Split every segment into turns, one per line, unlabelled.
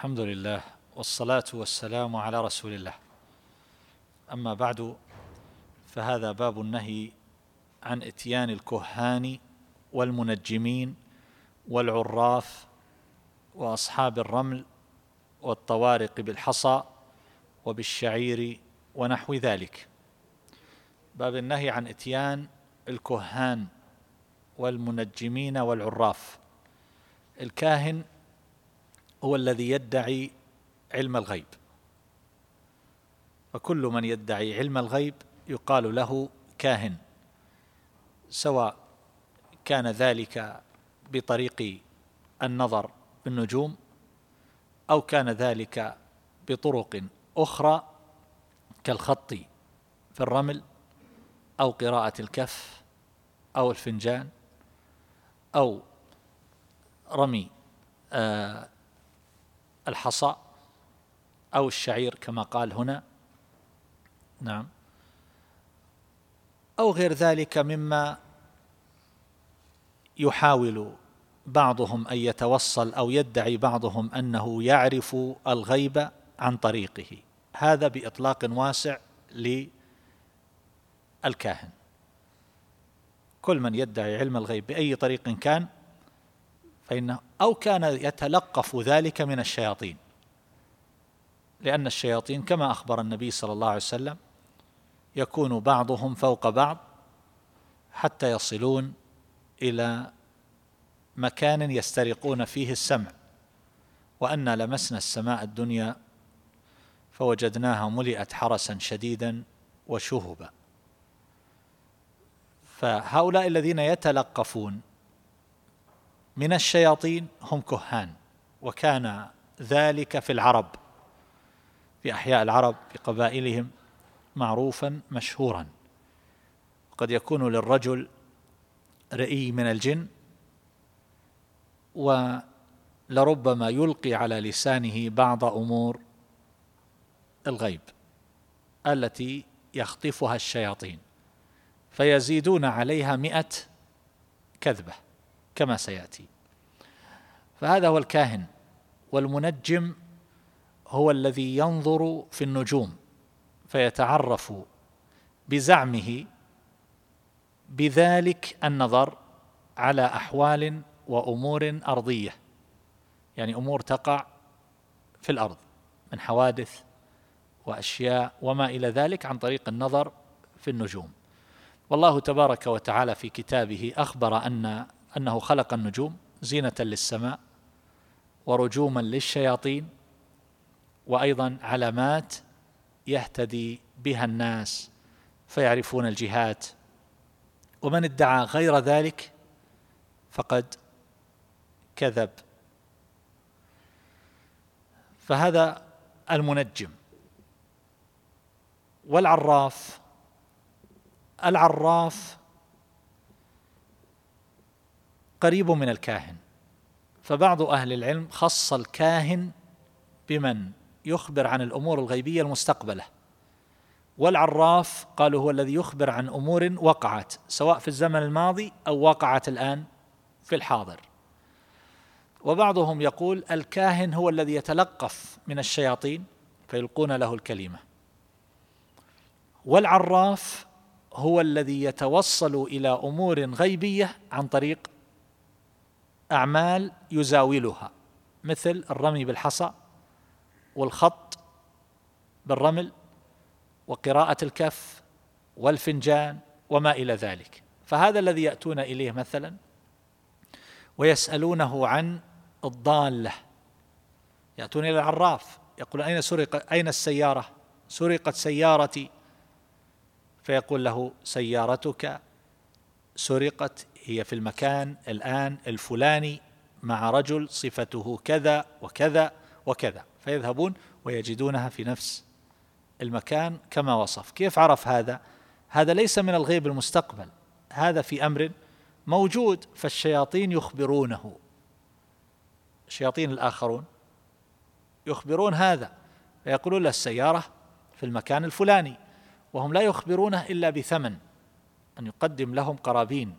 الحمد لله والصلاة والسلام على رسول الله. أما بعد، فهذا باب النهي عن إتيان الكهان والمنجمين والعراف وأصحاب الرمل والطوارق بالحصى وبالشعير ونحو ذلك. باب النهي عن إتيان الكهان والمنجمين والعراف. الكاهن هو الذي يدعي علم الغيب، فكل من يدعي علم الغيب يقال له كاهن، سواء كان ذلك بطريق النظر بالنجوم أو كان ذلك بطرق أخرى كالخط في الرمل أو قراءة الكف أو الفنجان أو رمي الحصى أو الشعير كما قال هنا، نعم، أو غير ذلك مما يحاول بعضهم أن يتوصل أو يدعي بعضهم أنه يعرف الغيب عن طريقه. هذا بإطلاق واسع للكاهن. كل من يدعي علم الغيب بأي طريق كان فإنه أو كان يتلقف ذلك من الشياطين، لأن الشياطين كما أخبر النبي صلى الله عليه وسلم يكون بعضهم فوق بعض حتى يصلون إلى مكان يسترقون فيه السمع، وأنا لمسنا السماء الدنيا فوجدناها ملئت حرسا شديدا وشهبا. فهؤلاء الذين يتلقفون من الشياطين هم كهان، وكان ذلك في العرب، في أحياء العرب في قبائلهم معروفا مشهورا. قد يكون للرجل رئي من الجن، ولربما يلقي على لسانه بعض أمور الغيب التي يخطفها الشياطين، فيزيدون عليها 100 كذبة كما سيأتي. فهذا هو الكاهن. والمنجم هو الذي ينظر في النجوم فيتعرف بزعمه بذلك النظر على أحوال وأمور أرضية، يعني أمور تقع في الأرض من حوادث وأشياء وما إلى ذلك عن طريق النظر في النجوم. والله تبارك وتعالى في كتابه أخبر أنه خلق النجوم زينة للسماء ورجوما للشياطين، وأيضا علامات يهتدي بها الناس فيعرفون الجهات، ومن ادعى غير ذلك فقد كذب. فهذا المنجم. والعراف، العراف قريب من الكاهن، فبعض أهل العلم خص الكاهن بمن يخبر عن الأمور الغيبية المستقبلة، والعراف قالوا هو الذي يخبر عن أمور وقعت سواء في الزمن الماضي أو وقعت الآن في الحاضر. وبعضهم يقول الكاهن هو الذي يتلقف من الشياطين فيلقون له الكلمة، والعراف هو الذي يتوصل إلى أمور غيبية عن طريق أعمال يزاولها، مثل الرمي بالحصى والخط بالرمل وقراءة الكف والفنجان وما إلى ذلك. فهذا الذي يأتون إليه مثلا ويسألونه عن الضالة، يأتون إلى العراف يقول أين السيارة؟ سرقت سيارتي، فيقول له سيارتك سرقت، هي في المكان الآن الفلاني مع رجل صفته كذا وكذا وكذا، فيذهبون ويجدونها في نفس المكان كما وصف. كيف عرف هذا؟ هذا ليس من الغيب المستقبل، هذا في أمر موجود، فالشياطين يخبرونه، الشياطين الآخرون يخبرون هذا، فيقولون له السيارة في المكان الفلاني، وهم لا يخبرونه إلا بثمن، أن يقدم لهم قرابين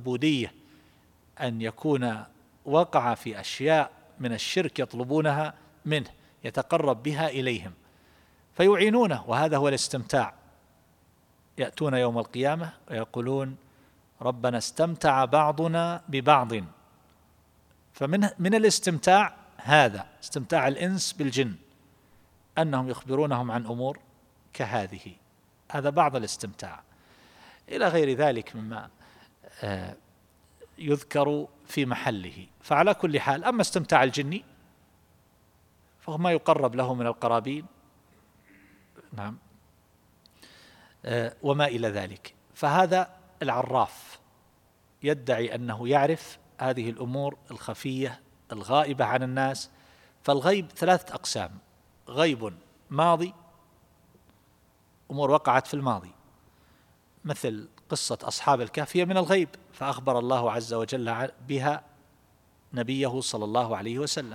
عبودية، أن يكون وقع في أشياء من الشرك يطلبونها منه يتقرب بها إليهم فيعينونه، وهذا هو الاستمتاع. يأتون يوم القيامة ويقولون ربنا استمتع بعضنا ببعض. فمن الاستمتاع هذا استمتاع الإنس بالجن، أنهم يخبرونهم عن أمور كهذه، هذا بعض الاستمتاع، إلى غير ذلك مما يذكر في محله. فعلى كل حال، أما استمتاع الجن فهو ما يقرب له من القرابين، نعم، وما إلى ذلك. فهذا العراف يدعي أنه يعرف هذه الأمور الخفية الغائبة عن الناس. فالغيب 3 أقسام: غيب ماضي، أمور وقعت في الماضي، مثل قصة أصحاب الكهف هي من الغيب، فأخبر الله عز وجل بها نبيه صلى الله عليه وسلم.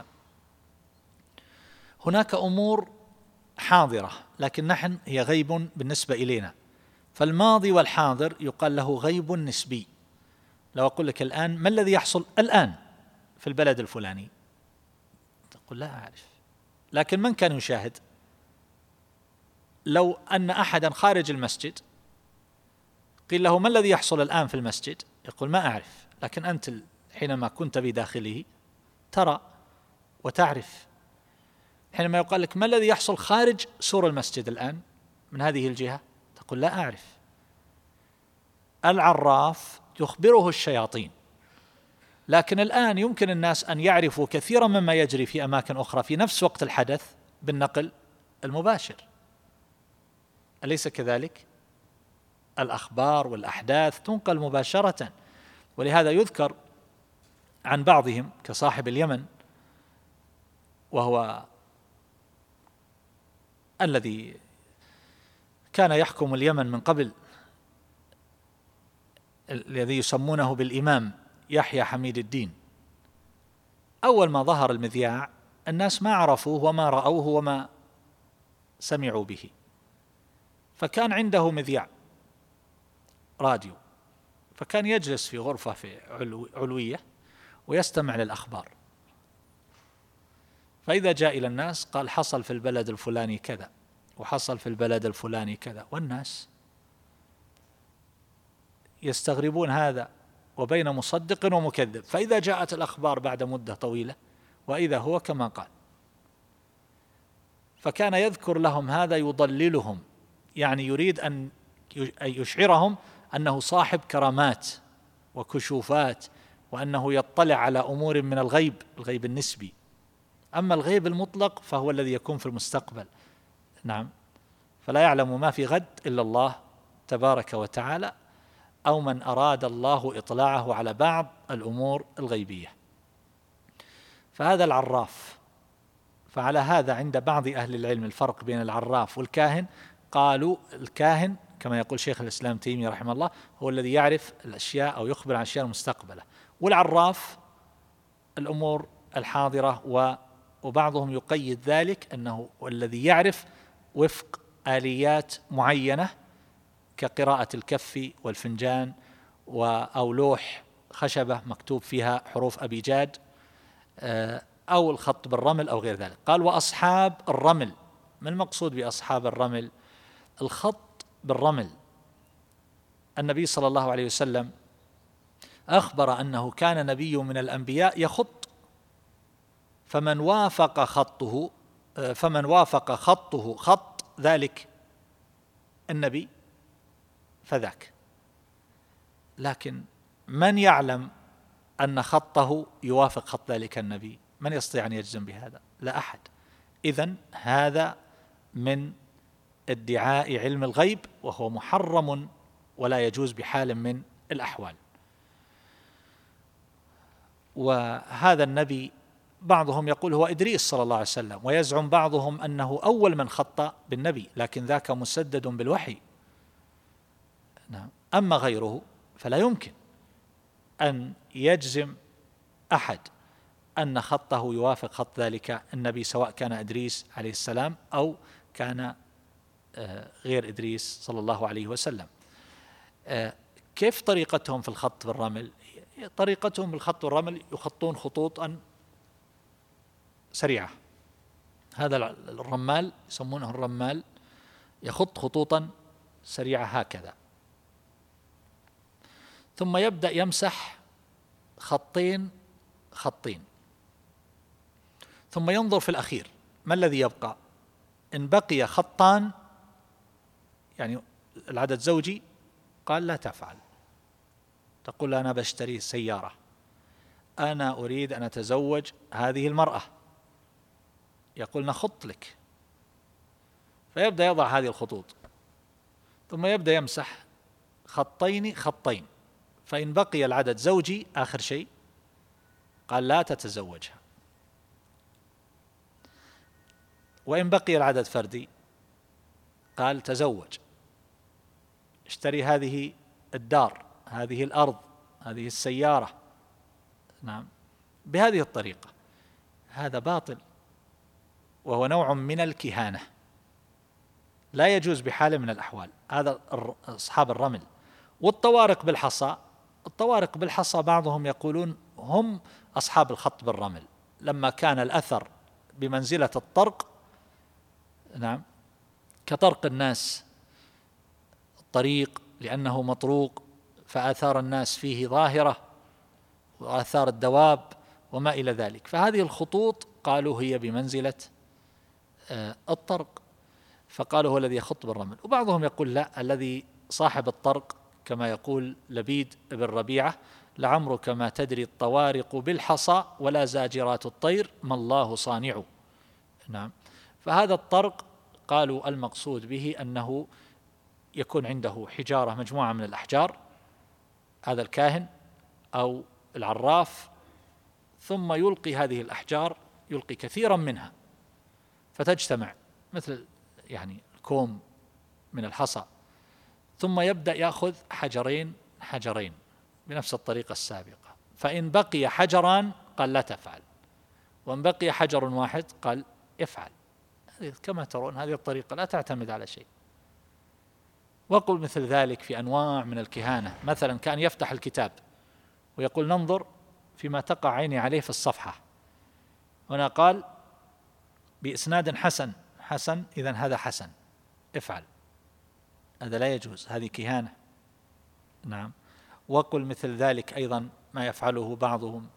هناك أمور حاضرة لكن نحن هي غيب بالنسبة إلينا، فالماضي والحاضر يقال له غيب نسبي. لو أقول لك الآن ما الذي يحصل الآن في البلد الفلاني، تقول لا أعرف، لكن من كان يشاهد؟ لو أن أحدا خارج المسجد قيل له ما الذي يحصل الآن في المسجد، يقول ما أعرف، لكن أنت حينما كنت بداخله ترى وتعرف. حينما يقال لك ما الذي يحصل خارج سور المسجد الآن من هذه الجهة، تقول لا أعرف. العراف يخبره الشياطين، لكن الآن يمكن الناس أن يعرفوا كثيرا مما يجري في أماكن أخرى في نفس وقت الحدث بالنقل المباشر، أليس كذلك؟ الأخبار والأحداث تنقل مباشرة. ولهذا يذكر عن بعضهم كصاحب اليمن، وهو الذي كان يحكم اليمن من قبل، الذي يسمونه بالإمام يحيى حميد الدين. أول ما ظهر المذياع الناس ما عرفوه وما رأوه وما سمعوا به، فكان عنده مذياع راديو، فكان يجلس في غرفة في علوية ويستمع للأخبار، فإذا جاء إلى الناس قال حصل في البلد الفلاني كذا وحصل في البلد الفلاني كذا، والناس يستغربون هذا وبين مصدق ومكذب. فإذا جاءت الأخبار بعد مدة طويلة وإذا هو كما قال، فكان يذكر لهم هذا يضللهم، يعني يريد أن يشعرهم أنه صاحب كرامات وكشوفات، وأنه يطلع على أمور من الغيب النسبي. أما الغيب المطلق فهو الذي يكون في المستقبل، نعم، فلا يعلم ما في غد إلا الله تبارك وتعالى، أو من أراد الله إطلاعه على بعض الأمور الغيبية. فهذا العراف. فعلى هذا عند بعض أهل العلم الفرق بين العراف والكاهن، قالوا الكاهن كما يقول شيخ الإسلام تيمية رحمه الله هو الذي يعرف الأشياء أو يخبر عن الأشياء المستقبلة، والعراف الأمور الحاضرة. وبعضهم يقيد ذلك أنه الذي يعرف وفق آليات معينة كقراءة الكف والفنجان أو لوح خشبة مكتوب فيها حروف أبيجاد، أو الخط بالرمل أو غير ذلك. قال وأصحاب الرمل، ما المقصود بأصحاب الرمل؟ الخط بالرمل. النبي صلى الله عليه وسلم أخبر أنه كان نبي من الأنبياء يخط، فمن وافق خطه خط ذلك النبي فذاك. لكن من يعلم أن خطه يوافق خط ذلك النبي؟ من يستطيع أن يجزم بهذا؟ لا أحد. إذن هذا من ادعاء علم الغيب، وهو محرم ولا يجوز بحال من الأحوال. وهذا النبي بعضهم يقول هو إدريس صلى الله عليه وسلم، ويزعم بعضهم أنه أول من خط بالنبي، لكن ذاك مسدد بالوحي. نعم. أما غيره فلا يمكن أن يجزم أحد أن خطه يوافق خط ذلك النبي، سواء كان إدريس عليه السلام أو كان غير إدريس صلى الله عليه وسلم. كيف طريقتهم في الخط بالرمل؟ طريقتهم بالخط والرمل يخطون خطوطا سريعة هذا الرمال يسمونه الرمال، يخط خطوطا سريعة هكذا، ثم يبدأ يمسح خطين خطين، ثم ينظر في الأخير ما الذي يبقى. إن بقي خطان يعني العدد زوجي، قال لا تفعل، تقول أنا بشتري سيارة، أنا أريد أن أتزوج هذه المرأة، يقول نخط لك، فيبدأ يضع هذه الخطوط، ثم يبدأ يمسح خطين خطين، فإن بقي العدد زوجي آخر شيء قال لا تتزوجها، وإن بقي العدد فردي قال تزوج، اشتري هذه الدار، هذه الأرض، هذه السيارة. نعم، بهذه الطريقة. هذا باطل، وهو نوع من الكهانة، لا يجوز بحال من الأحوال. هذا أصحاب الرمل. والطوارق بالحصى، الطوارق بالحصى بعضهم يقولون هم أصحاب الخط بالرمل، لما كان الأثر بمنزلة الطرق، نعم، كطرق الناس الطريق لأنه مطروق، فآثار الناس فيه ظاهرة وآثار الدواب وما إلى ذلك، فهذه الخطوط قالوا هي بمنزلة الطرق، فقالوا هو الذي يخط بالرمل. وبعضهم يقول لا، الذي صاحب الطرق كما يقول لبيد بن ربيعة: لعمرك ما تدري الطوارق بالحصى ولا زاجرات الطير ما الله صانع. نعم، فهذا الطرق قالوا المقصود به أنه يكون عنده حجارة، مجموعة من الأحجار، هذا الكاهن أو العراف، ثم يلقي هذه الأحجار، يلقي كثيرا منها فتجتمع مثل يعني الكوم من الحصى، ثم يبدأ يأخذ حجرين حجرين بنفس الطريقة السابقة، فإن بقي حجران قال لا تفعل، وإن بقي حجر واحد قال افعل. كما ترون هذه الطريقة لا تعتمد على شيء. وقل مثل ذلك في أنواع من الكهانة، مثلا كان يفتح الكتاب ويقول ننظر فيما تقع عيني عليه في الصفحة، هنا قال بإسناد حسن، حسن إذن هذا حسن، افعل، هذا لا يجوز، هذه كهانة. نعم. وقل مثل ذلك أيضا ما يفعله بعضهم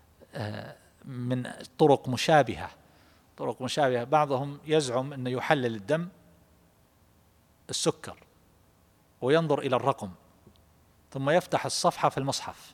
من طرق مشابهة، طرق مشابهة، بعضهم يزعم أنه يحلل الدم السكر وينظر إلى الرقم ثم يفتح الصفحة في المصحف،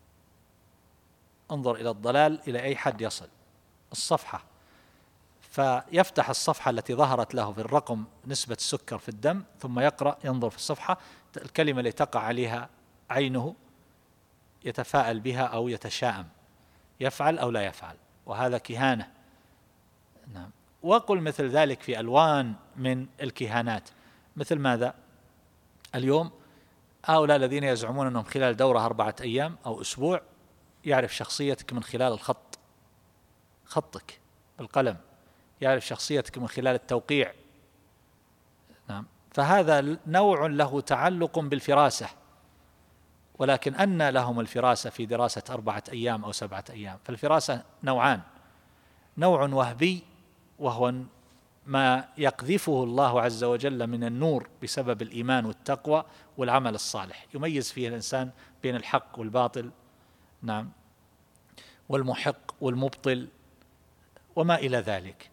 انظر إلى الضلال إلى أي حد يصل الصفحة، فيفتح الصفحة التي ظهرت له في الرقم نسبة السكر في الدم، ثم يقرأ، ينظر في الصفحة، الكلمة اللي تقع عليها عينه يتفاءل بها أو يتشائم، يفعل أو لا يفعل، وهذا كهانة. نعم. وقل مثل ذلك في ألوان من الكهانات، مثل ماذا؟ اليوم هؤلاء الذين يزعمون أنهم خلال دورة 4 أيام أو أسبوع يعرف شخصيتك من خلال الخط، خطك بالقلم، يعرف شخصيتك من خلال التوقيع. نعم. فهذا نوع له تعلق بالفراسة، ولكن أن لهم الفراسة في دراسة 4 أيام أو 7 أيام؟ فالفراسة نوعان: نوع وهبي وهو ما يقذفه الله عز وجل من النور بسبب الإيمان والتقوى والعمل الصالح، يميز فيه الإنسان بين الحق والباطل، نعم، والمحق والمبطل وما إلى ذلك.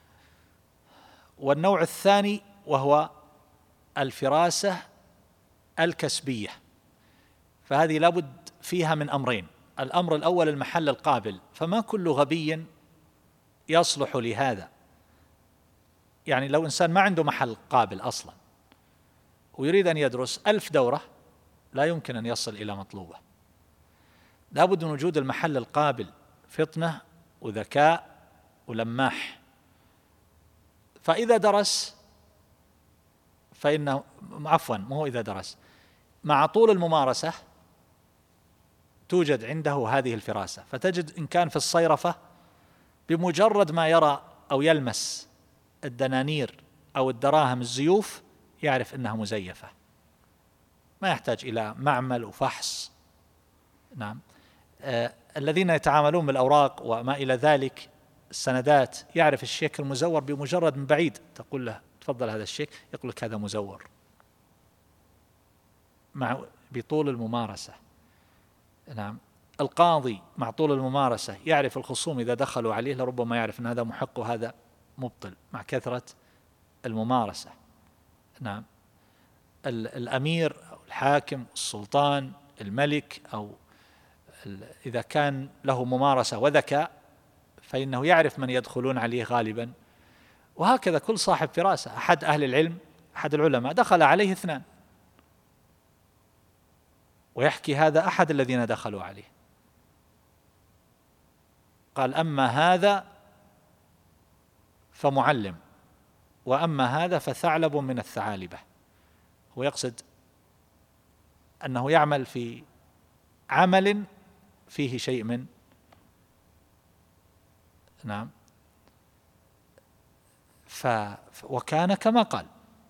والنوع الثاني وهو الفراسة الكسبية، فهذه لابد فيها من أمرين: الأمر الأول المحل القابل، فما كل غبي يصلح لهذا، يعني لو إنسان ما عنده محل قابل أصلا ويريد أن يدرس 1000 دورة لا يمكن أن يصل إلى مطلوبة، لابد من وجود المحل القابل، فطنة وذكاء ولماح. فإذا درس فإنه مو إذا درس، مع طول الممارسة توجد عنده هذه الفراسة، فتجد إن كان في الصيرفة بمجرد ما يرى أو يلمس الدنانير أو الدراهم الزيوف يعرف إنها مزيفة، ما يحتاج إلى معمل وفحص. نعم. الذين يتعاملون بالأوراق وما إلى ذلك السندات يعرف الشيك المزور بمجرد من بعيد، تقول له تفضل هذا الشيك، يقول لك هذا مزور بطول الممارسة. نعم. القاضي مع طول الممارسة يعرف الخصوم إذا دخلوا عليه لربما يعرف أن هذا محق وهذا مبطل مع كثرة الممارسة. نعم. الأمير أو الحاكم السلطان الملك أو إذا كان له ممارسة وذكاء فإنه يعرف من يدخلون عليه غالبا. وهكذا كل صاحب فراسة. أحد أهل العلم أحد العلماء دخل عليه 2 ويحكي هذا أحد الذين دخلوا عليه، قال أما هذا فمعلم وأما هذا فثعلب من الثعالبة. هو يقصد أنه يعمل في عمل فيه شيء من نعم وكان كما قال.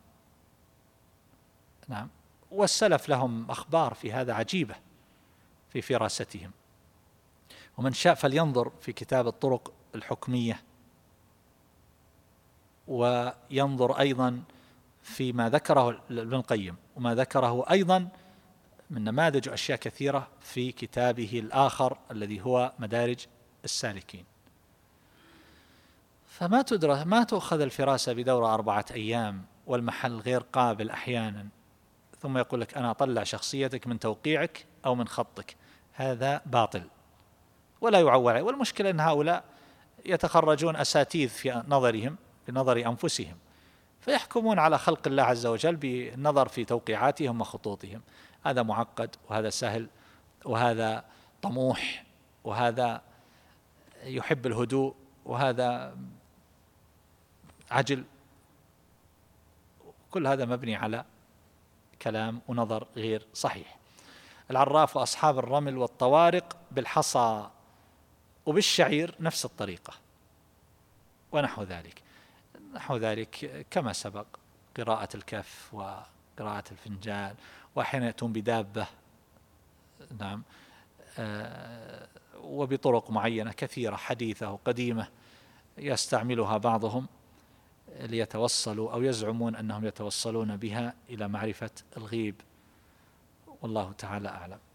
نعم. والسلف لهم أخبار في هذا عجيبة في فراستهم. ومن شاء فلينظر في كتاب الطرق الحكمية، وينظر أيضا فيما ذكره ابن القيم وما ذكره أيضا من نماذج أشياء كثيرة في كتابه الآخر الذي هو مدارج السالكين. فما تدرس ما تؤخذ الفراسة بدورة 4 أيام والمحل غير قابل أحيانا ثم يقول لك أنا أطلع شخصيتك من توقيعك أو من خطك. هذا باطل ولا يعول عليه. والمشكلة أن هؤلاء يتخرجون أساتيذ في نظرهم بنظر أنفسهم، فيحكمون على خلق الله عز وجل بالنظر في توقيعاتهم وخطوطهم. هذا معقد وهذا سهل وهذا طموح وهذا يحب الهدوء وهذا عجل. كل هذا مبني على كلام ونظر غير صحيح. العراف وأصحاب الرمل والطوارق بالحصى وبالشعير نفس الطريقة ونحو ذلك. نحو ذلك كما سبق قراءة الكف وقراءة الفنجان، وأحيانا يأتون بدابة. نعم. وبطرق معينة كثيرة حديثة وقديمة يستعملها بعضهم ليتوصلوا أو يزعمون أنهم يتوصلون بها إلى معرفة الغيب، والله تعالى أعلم.